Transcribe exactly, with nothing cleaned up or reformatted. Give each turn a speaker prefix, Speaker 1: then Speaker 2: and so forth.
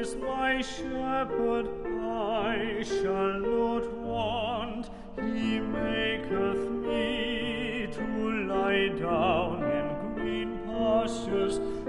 Speaker 1: is my shepherd, I shall not want. He maketh me to lie down in green pastures.